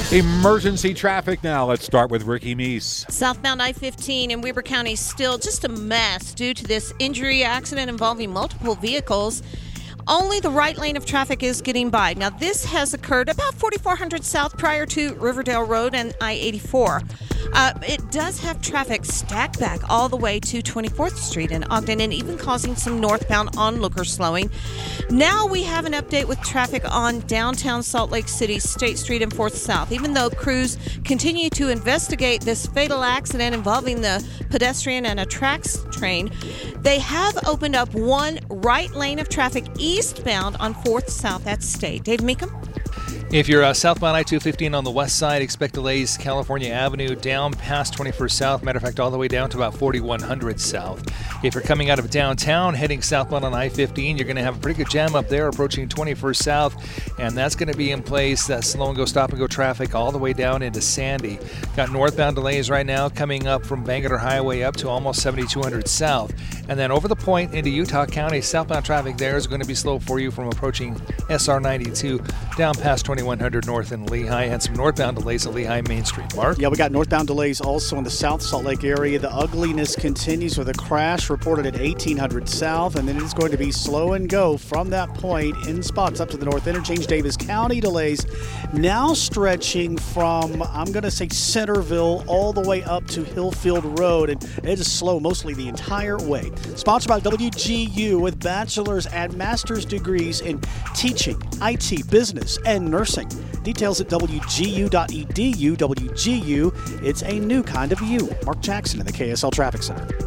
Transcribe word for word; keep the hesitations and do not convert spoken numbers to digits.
Emergency traffic now. Let's start with Ricky Meese. Southbound I fifteen in Weber County still just a mess due to this injury accident involving multiple vehicles. Only the right lane of traffic is getting by. Now, this has occurred about forty-four hundred south prior to Riverdale Road and I eighty-four. Uh, it does have traffic stacked back all the way to twenty-fourth Street in Ogden and even causing some northbound onlookers slowing. Now we have an update with traffic on downtown Salt Lake City, State Street and fourth South. Even though crews continue to investigate this fatal accident involving the pedestrian and a tracks train, they have opened up one right lane of traffic eastbound on fourth South at State. Dave Meekum? If you're uh, southbound I two fifteen on the west side, expect delays California Avenue down past twenty-first South. Matter of fact, all the way down to about forty-one hundred South. If you're coming out of downtown, heading southbound on I fifteen, you're going to have a pretty good jam up there approaching twenty-first South, and that's going to be in place, that slow and go, stop and go traffic all the way down into Sandy. Got northbound delays right now coming up from Bangerter Highway up to almost seventy-two hundred South. And then over the point into Utah County, southbound traffic there is going to be slow for you from approaching S R ninety-two down past twenty-one hundred north in Lehigh, and some northbound delays at Lehigh Main Street. Mark? Yeah, we got northbound delays also in the South Salt Lake area. The ugliness continues with a crash reported at eighteen hundred South, and then it's going to be slow and go from that point in spots up to the north interchange. Davis County delays now stretching from, I'm going to say, Centerville all the way up to Hillfield Road, and it is slow mostly the entire way. Sponsored by W G U with bachelor's and master's degrees in teaching, I T, business, and nursing. Details at W G U dot E D U. W G U, it's a new kind of you. Mark Jackson in the K S L Traffic Center.